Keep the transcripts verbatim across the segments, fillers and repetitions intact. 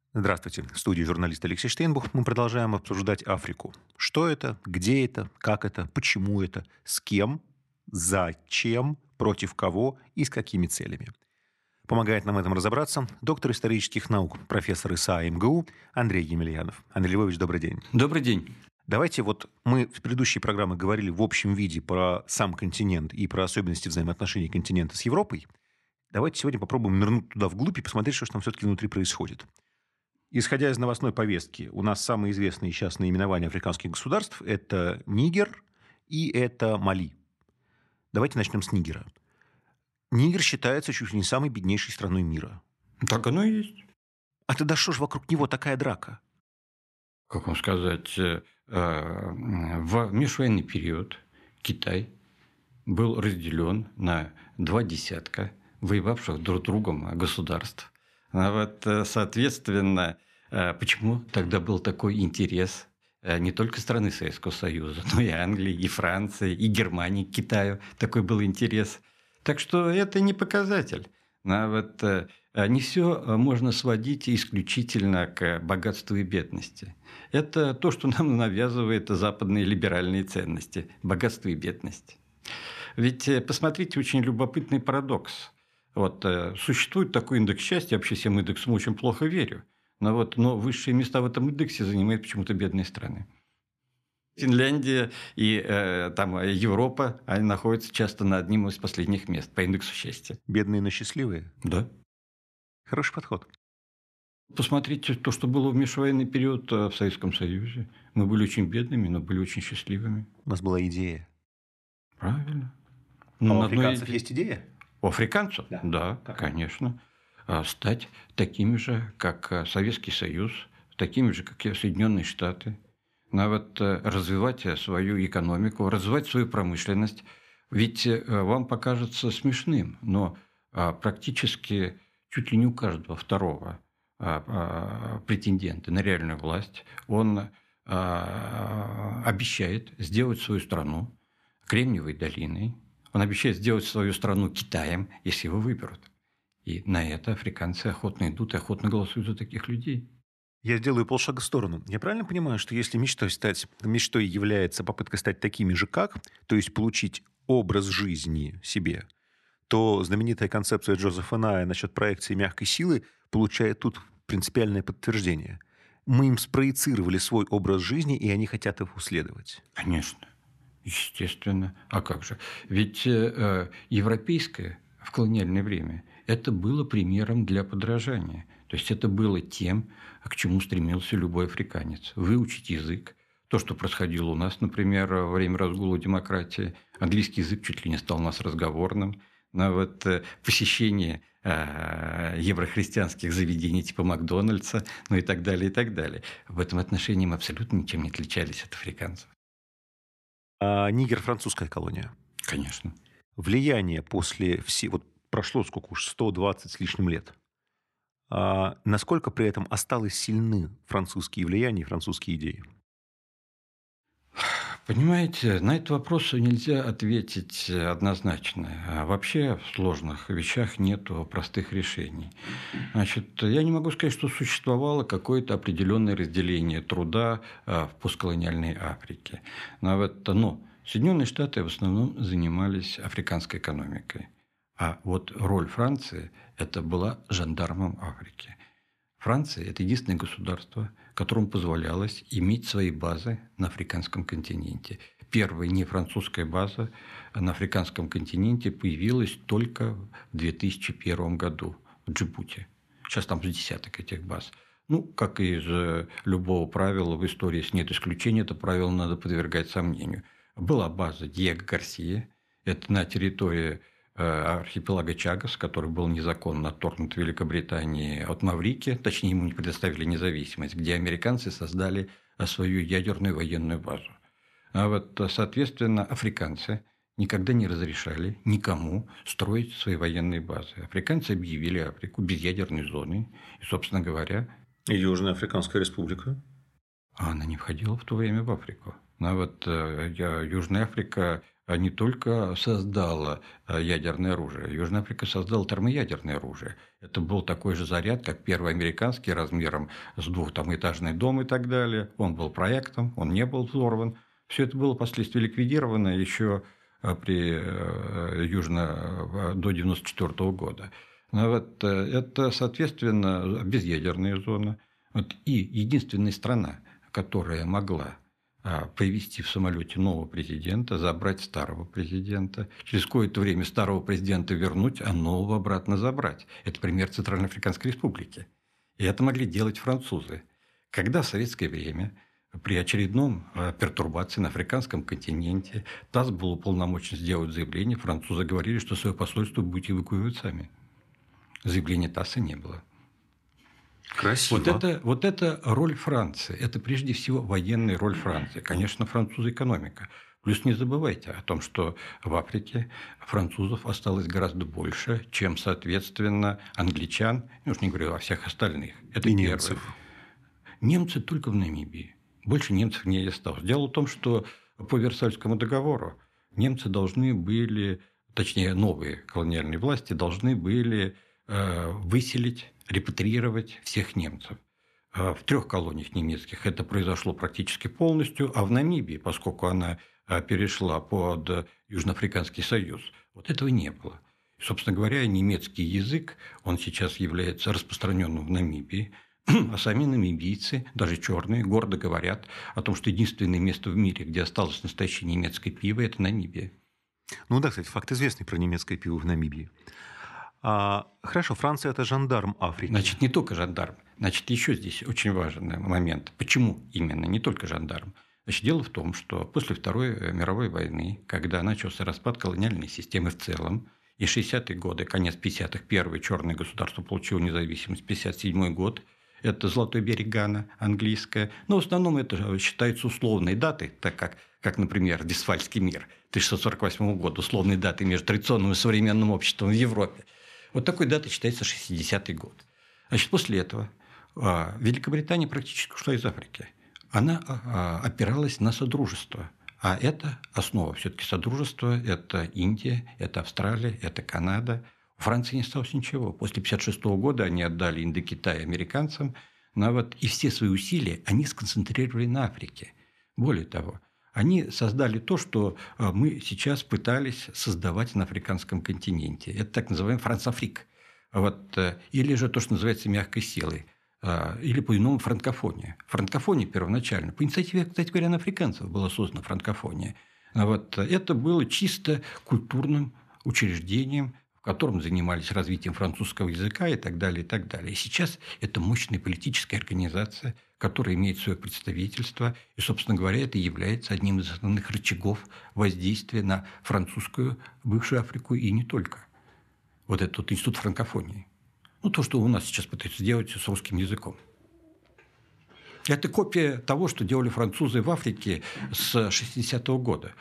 Здравствуйте. В студии журналист Алексей Штейнбух. Мы продолжаем обсуждать Африку. Что это, где это, как это, почему это, с кем, зачем, против кого и с какими целями. Помогает нам в этом разобраться доктор исторических наук, профессор ИСА МГУ Андрей Емельянов. Андрей Львович, добрый день. Добрый день. Давайте вот мы в предыдущей программе говорили в общем виде про сам континент и про особенности взаимоотношений континента с Европой. Давайте сегодня попробуем нырнуть туда вглубь и посмотреть, что же там все-таки внутри происходит. Исходя из новостной повестки, у нас самые известные сейчас наименования африканских государств – это Нигер и это Мали. Давайте начнем с Нигера. Нигер считается чуть ли не самой беднейшей страной мира. Так оно и есть. А тогда что ж вокруг него такая драка? Как вам сказать, в межвоенный период Китай был разделен на два десятка воевавших друг с другом государств. А вот, соответственно, почему тогда был такой интерес не только страны Советского Союза, но и Англии, и Франции, и Германии, к Китаю такой был интерес. Так что это не показатель. А вот не все можно сводить исключительно к богатству и бедности. Это то, что нам навязывает западные либеральные ценности – богатство и бедность. Ведь посмотрите, очень любопытный парадокс. Вот, существует такой индекс счастья, я вообще всем индексам очень плохо верю, но, вот, но высшие места в этом индексе занимают почему-то бедные страны. Финляндия и э, там, Европа, они находятся часто на одном из последних мест по индексу счастья. Бедные, но счастливые? Да. Хороший подход. Посмотрите то, что было в межвоенный период в Советском Союзе. Мы были очень бедными, но были очень счастливыми. У нас была идея. Правильно. А у африканцев идее... есть идея? У африканцев? Да, да как? Конечно. Стать такими же, как Советский Союз, такими же, как и Соединенные Штаты. Но вот развивать свою экономику, развивать свою промышленность. Ведь вам покажется смешным, но практически чуть ли не у каждого второго претендента на реальную власть он обещает сделать свою страну Кремниевой долиной, он обещает сделать свою страну Китаем, если его выберут. И на это африканцы охотно идут и охотно голосуют за таких людей. Я сделаю полшага в сторону. Я правильно понимаю, что если мечтой, стать, мечтой является попытка стать такими же, как, то есть получить образ жизни себе, то знаменитая концепция Джозефа Ная насчет проекции мягкой силы получает тут принципиальное подтверждение. Мы им спроецировали свой образ жизни, и они хотят его следовать. Конечно. Естественно. А как же? Ведь э, европейское в колониальное время это было примером для подражания. То есть это было тем, к чему стремился любой африканец. Выучить язык. То, что происходило у нас, например, во время разгула демократии. Английский язык чуть ли не стал у нас разговорным. Но вот посещение э, еврохристианских заведений типа Макдональдса, ну и так далее, и так далее. В этом отношении мы абсолютно ничем не отличались от африканцев. А Нигер – французская колония? Конечно. Влияние после всего... Вот прошло сколько уж, сто двадцать с лишним лет. А насколько при этом осталось сильны французские влияния и французские идеи? Понимаете, на этот вопрос нельзя ответить однозначно. А вообще в сложных вещах нет простых решений. Значит, я не могу сказать, что существовало какое-то определенное разделение труда в постколониальной Африке. Но, вот, но Соединенные Штаты в основном занимались африканской экономикой. А вот роль Франции – это была жандармом Африки. Франция – это единственное государство, которому позволялось иметь свои базы на африканском континенте. Первая нефранцузская база на африканском континенте появилась только в две тысячи первом году в Джибути. Сейчас там с десяток этих баз. Ну, как и из любого правила в истории, если нет исключения, это правило надо подвергать сомнению. Была база Диего Гарсия, это на территории архипелага Чагос, который был незаконно отторгнут Великобританией от Маврикии, точнее, ему не предоставили независимость, где американцы создали свою ядерную военную базу. А вот, соответственно, африканцы никогда не разрешали никому строить свои военные базы. Африканцы объявили Африку безъядерной зоной, и, собственно говоря... И Южная Африканская Республика? А она не входила в то время в Африку. А вот Южная Африка не только создала ядерное оружие, Южная Африка создала термоядерное оружие. Это был такой же заряд, как первый американский, размером с двухэтажный дом и так далее. Он был проектом, он не был взорван. Все это было впоследствии ликвидировано еще при Южно до девяносто четвёртого года. Но вот это, соответственно, безъядерная зона. Вот и единственная страна, которая могла привести в самолете нового президента, забрать старого президента, через какое-то время старого президента вернуть, а нового обратно забрать. Это пример Центральноафриканской Республики. И это могли делать французы. Когда в советское время при очередном пертурбации на африканском континенте ТАСС был уполномочен сделать заявление, французы говорили, что свое посольство будете эвакуировать сами. Заявления ТАССа не было. Красиво. Вот это, вот это роль Франции. Это прежде всего военная роль Франции. Конечно, французы экономика. Плюс не забывайте о том, что в Африке французов осталось гораздо больше, чем, соответственно, англичан, я уж не говорю о всех остальных. Это и первое. Немцев. Немцы только в Намибии. Больше немцев не осталось. Дело в том, что по Версальскому договору немцы должны были, точнее, новые колониальные власти должны были э, выселить, репатриировать всех немцев. В трех колониях немецких это произошло практически полностью, а в Намибии, поскольку она перешла под Южноафриканский союз, вот этого не было. И, собственно говоря, немецкий язык, он сейчас является распространенным в Намибии, а сами намибийцы, даже черные, гордо говорят о том, что единственное место в мире, где осталось настоящее немецкое пиво, это Намибия. Ну да, кстати, факт известный про немецкое пиво в Намибии. А, хорошо, Франция – это жандарм Африки. Значит, не только жандарм. Значит, еще здесь очень важный момент. Почему именно не только жандарм? Значит, дело в том, что после Второй мировой войны, когда начался распад колониальной системы в целом, и шестидесятые годы, конец пятидесятых, первое черное государство получило независимость, пятьдесят седьмой год, это Золотой берег Гана, английская. Но в основном это считается условной датой, так как, как например, Вестфальский мир тысяча шестьсот сорок восьмого года, условной датой между традиционным и современным обществом в Европе. Вот такой датой считается шестидесятый год. Значит, после этого Великобритания практически ушла из Африки. Она опиралась на содружество. А это основа все-таки содружества. Это Индия, это Австралия, это Канада. У Франции не осталось ничего. После тысяча девятьсот пятьдесят шестого года они отдали Индокитай американцам. Но вот и все свои усилия они сконцентрировали на Африке. Более того, они создали то, что мы сейчас пытались создавать на африканском континенте. Это так называемый Францафрик. Вот, или же то, что называется мягкой силой. Или по-иному франкофония. Франкофония первоначально, по инициативе, кстати говоря, африканцев была создана франкофония. Вот, это было чисто культурным учреждением, в котором занимались развитием французского языка и так далее, и так далее. И сейчас это мощная политическая организация, которая имеет свое представительство, и, собственно говоря, это является одним из основных рычагов воздействия на французскую бывшую Африку и не только. Вот этот вот институт франкофонии. Ну, то, что у нас сейчас пытаются сделать с русским языком. Это копия того, что делали французы в Африке с шестидесятого года.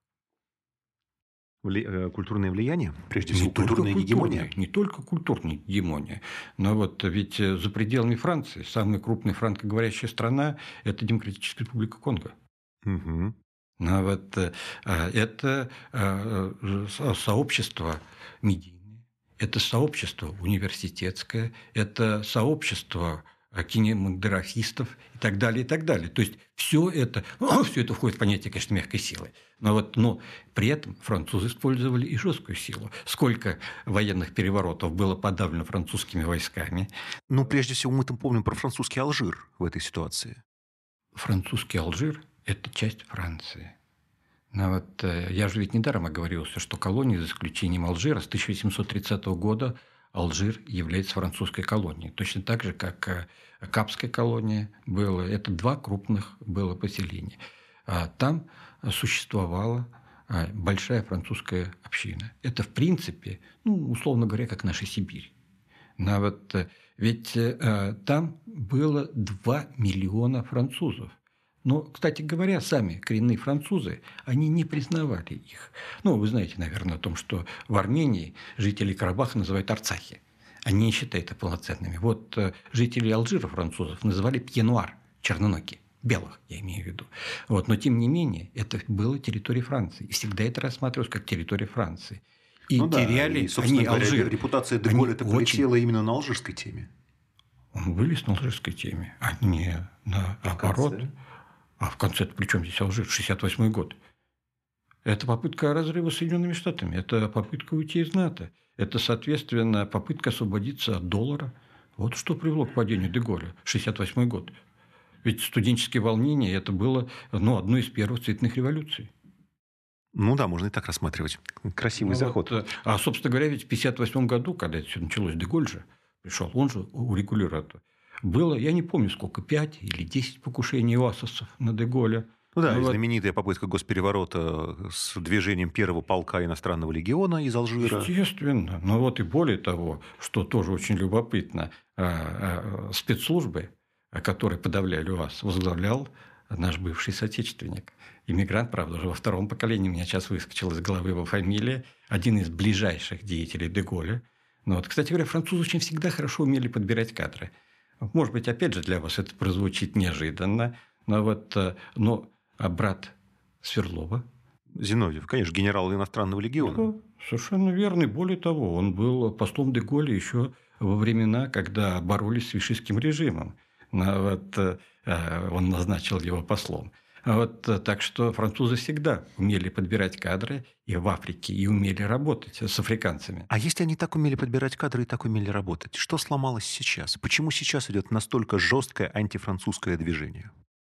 Вли... Культурное влияние, прежде всего, не культурная гегемония. Не только культурная гегемония. Но вот ведь за пределами Франции самая крупная франкоговорящая страна – это Демократическая Республика Конго. Угу. Но вот это сообщество медийное, это сообщество университетское, это сообщество кинематографистов и так далее, и так далее. То есть все это, ну, все это входит в понятие, конечно, мягкой силы. Но, вот, но при этом французы использовали и жесткую силу. Сколько военных переворотов было подавлено французскими войсками. Ну, прежде всего, мы там помним про французский Алжир в этой ситуации. Французский Алжир – это часть Франции. Но вот я же ведь недаром оговорился, что колония, за исключением Алжира, с тысяча восемьсот тридцатого года Алжир является французской колонией. Точно так же, как Капская колония была. Это два крупных было поселения. Там существовала большая французская община. Это, в принципе, ну, условно говоря, как наша Сибирь. Но вот ведь там было два миллиона французов. Но, кстати говоря, сами коренные французы, они не признавали их. Ну, вы знаете, наверное, о том, что в Армении жители Карабаха называют арцахи. Они не считают их полноценными. Вот жители Алжира французов называли пьенуар, черноногие. белых, я имею в виду. Вот. Но, тем не менее, это было территорией Франции. И всегда это рассматривалось как территория Франции. И Ну да, теряли и, собственно они говоря, Алжир. репутация де Они Голля-то очень... полетела именно на алжирской теме. Он вылез на алжирской теме, а не наоборот. А в конце-то при чем здесь Алжир? шестьдесят восьмой год. Это попытка разрыва с Соединенными Штатами, это попытка уйти из НАТО, это, соответственно, попытка освободиться от доллара. Вот что привело к падению де Голля, шестьдесят восьмой год. Ведь студенческие волнения – это было ну, одной из первых цветных революций. Ну да, можно и так рассматривать. Красивый ну, заход. Вот, а, собственно говоря, ведь в пятьдесят восьмом году, когда это все началось, де Голль же пришел, он же урегулировал это. Было, я не помню сколько, пять или десять покушений уасовцев на де Голля. Ну да, ну, и вот... знаменитая попытка госпереворота с движением первого полка иностранного легиона из Алжира. Естественно. Но вот и более того, что тоже очень любопытно, спецслужбы, которые подавляли УАС, возглавлял наш бывший соотечественник. Иммигрант, правда, уже во втором поколении, у меня сейчас выскочила из головы его фамилия, один из ближайших деятелей де Голля. Но вот, кстати говоря, французы очень всегда хорошо умели подбирать кадры. Может быть, опять же, для вас это прозвучит неожиданно, но вот но а брат Сверлова. Зиновьев, конечно, генерал иностранного легиона. Ну, совершенно верно. Более того, он был послом де Голля еще во времена, когда боролись с вишистским режимом. Но вот, он назначил его послом. Вот, так что французы всегда умели подбирать кадры и в Африке, и умели работать с африканцами. А если они так умели подбирать кадры и так умели работать, что сломалось сейчас? Почему сейчас идет настолько жесткое антифранцузское движение?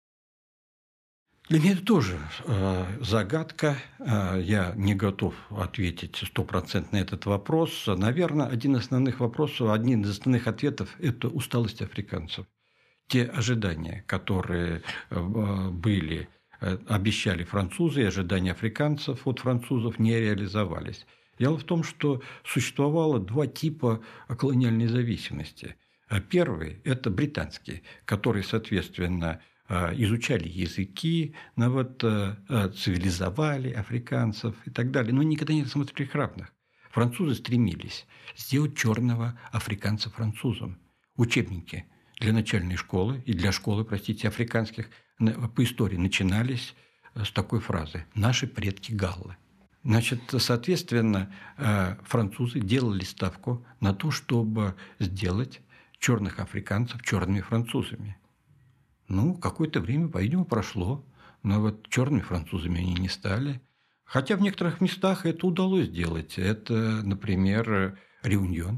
Для меня это тоже э, загадка. Э, я не готов ответить стопроцентно на этот вопрос. Наверное, один из основных вопросов, один из основных ответов – это усталость африканцев. Те ожидания, которые э, были, э, обещали французы, и ожидания африканцев от французов не реализовались. Дело в том, что существовало два типа колониальной зависимости. Первый – это британский, который, соответственно, изучали языки, ну, вот, цивилизовали африканцев и так далее, но никогда не рассмотрели их равных. Французы стремились сделать черного африканца французом. Учебники для начальной школы и для школы, простите, африканских по истории начинались с такой фразы «Наши предки галлы». Значит, соответственно, французы делали ставку на то, чтобы сделать черных африканцев черными французами. Ну, какое-то время, по-видимому, прошло, но вот черными французами они не стали. Хотя в некоторых местах это удалось сделать. Это, например, Реуньон,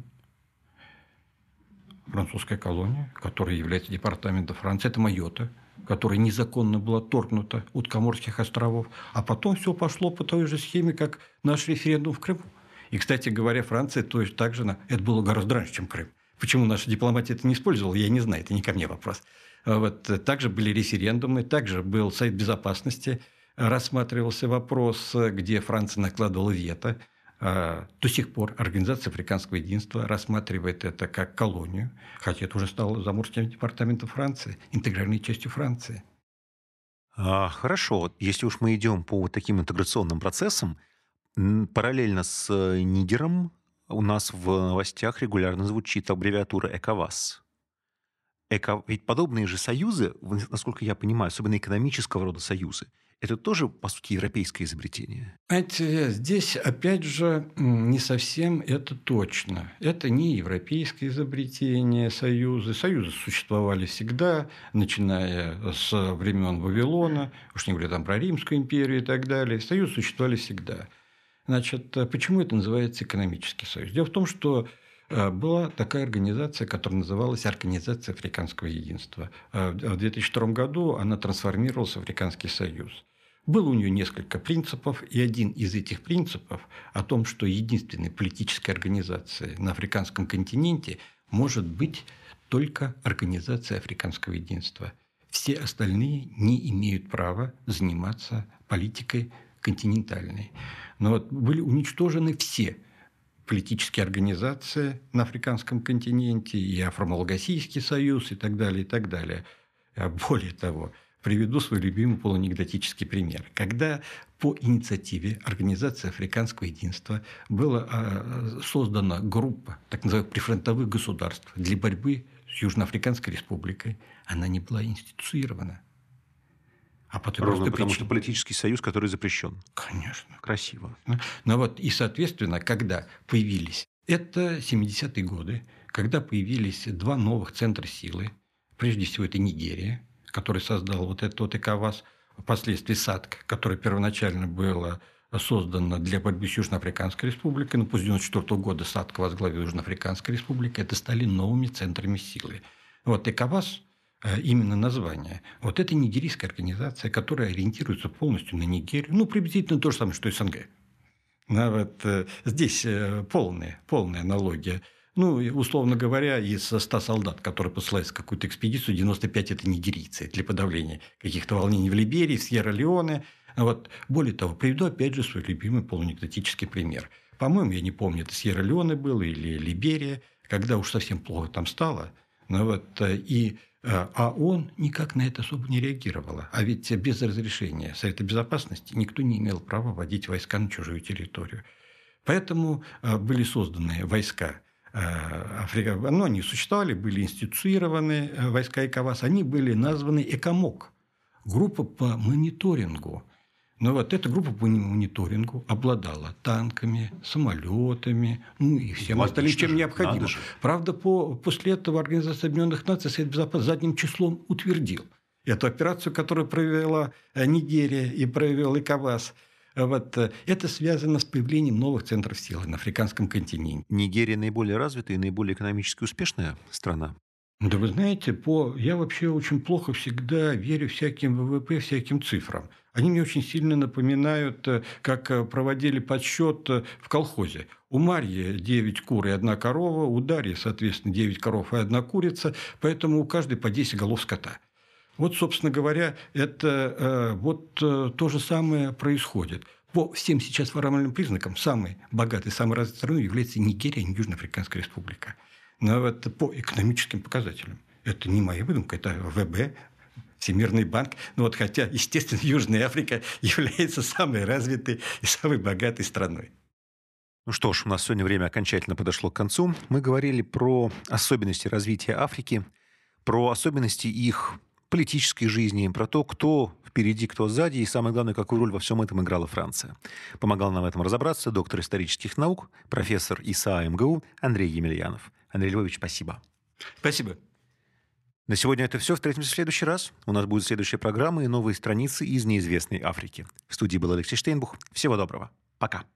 французская колония, которая является департаментом Франции. Это Майотта, которая незаконно была торгнута от Коморских островов. А потом все пошло по той же схеме, как наш референдум в Крыму. И, кстати говоря, Франция тоже так же... Это было гораздо раньше, чем Крым. Почему наша дипломатия это не использовала, я не знаю, это не ко мне вопрос. Вот, также были референдумы, также был Совет Безопасности, рассматривался вопрос, где Франция накладывала вето. До сих пор Организация Африканского Единства рассматривает это как колонию, хотя это уже стало заморским департаментом Франции, интегральной частью Франции. А, хорошо, если уж мы идем по вот таким интеграционным процессам, параллельно с Нигером у нас в новостях регулярно звучит аббревиатура ЭКОВАС. Эко... Ведь подобные же союзы, насколько я понимаю, особенно экономического рода союзы, это тоже, по сути, европейское изобретение. Знаете, здесь, опять же, не совсем это точно. Это не европейское изобретение союзы. Союзы существовали всегда, начиная с времен Вавилона, уж не говоря там про Римскую империю и так далее. Союзы существовали всегда. Значит, почему это называется экономический союз? Дело в том, что была такая организация, которая называлась Организация Африканского Единства. В две тысячи втором году она трансформировалась в Африканский Союз. Было у нее несколько принципов, и один из этих принципов о том, что единственной политической организацией на африканском континенте может быть только Организация Африканского Единства. Все остальные не имеют права заниматься политикой континентальной. Но вот были уничтожены все политические организации на африканском континенте, и Афро-Малагасийский союз, и так далее, и так далее. Более того, приведу свой любимый полуанекдотический пример. Когда по инициативе Организации Африканского Единства была создана группа так называемых прифронтовых государств для борьбы с Южноафриканской Республикой, она не была институционирована. А по той Ровно простой потому, что причине. политический союз, который запрещен. Конечно. Красиво. Ну вот, и, соответственно, когда появились, это семидесятые годы, когда появились два новых центра силы, прежде всего это Нигерия, который создал вот этот вот ЭКОВАС, впоследствии САДК, который первоначально было создано для борьбы с Южноафриканской республикой, но после девяносто четвёртого года САДК возглавил Южноафриканская республика, это стали новыми центрами силы. Вот ЭКОВАС, именно название, вот это нигерийская организация, которая ориентируется полностью на Нигерию, ну, приблизительно то же самое, что СНГ. Ну, вот, э, здесь э, полная, полная аналогия. Ну, и, условно говоря, из ста солдат, которые посылаются в какую-то экспедицию, девяносто пять – это нигерийцы для подавления каких-то волнений в Либерии, в Сьерра-Леоне. Вот. Более того, приведу опять же свой любимый полуанекдотический пример. По-моему, я не помню, это Сьерра-Леоне было или Либерия, когда уж совсем плохо там стало. Ну, вот, и а ООН никак на это особо не реагировала. А ведь без разрешения Совета Безопасности никто не имел права вводить войска на чужую территорию. Поэтому были созданы войска Африки. Ну, они существовали, были институционированы войска ЭКОВАС. Они были названы ЭКОМОК. Группа по мониторингу. Но вот эта группа по мониторингу обладала танками, самолетами, ну и всем остальным, чем необходимо. Правда, по, после этого Организация Объединенных Наций Совет Безопасности задним числом утвердил эту операцию, которую провела Нигерия и провел ЭКОВАС. Вот. Это связано с появлением новых центров силы на африканском континенте. Нигерия наиболее развитая и наиболее экономически успешная страна? Да вы знаете, по... я вообще очень плохо всегда верю всяким ВВП, всяким цифрам. Они мне очень сильно напоминают, как проводили подсчет в колхозе. У Марьи девять кур и одна корова, у Дарьи, соответственно, девять коров и одна курица, поэтому у каждой по десять голов скота. Вот, собственно говоря, это вот то же самое происходит. По всем сейчас формальным признакам самой богатой, самой развитой страной является Нигерия, а не Южноафриканская республика. Но это по экономическим показателям. Это не моя выдумка, это ВБ, Всемирный банк. Ну вот, хотя, естественно, Южная Африка является самой развитой и самой богатой страной. Ну что ж, у нас сегодня время окончательно подошло к концу. Мы говорили про особенности развития Африки, про особенности их политической жизни, про то, кто впереди, кто сзади, и самое главное, какую роль во всем этом играла Франция. Помогал нам в этом разобраться доктор исторических наук, профессор ИСА МГУ Андрей Емельянов. Андрей Львович, спасибо. Спасибо. На сегодня это все. Встретимся в следующий раз. У нас будет следующая программа и новые страницы из неизвестной Африки. В студии был Алексей Штейнбух. Всего доброго. Пока.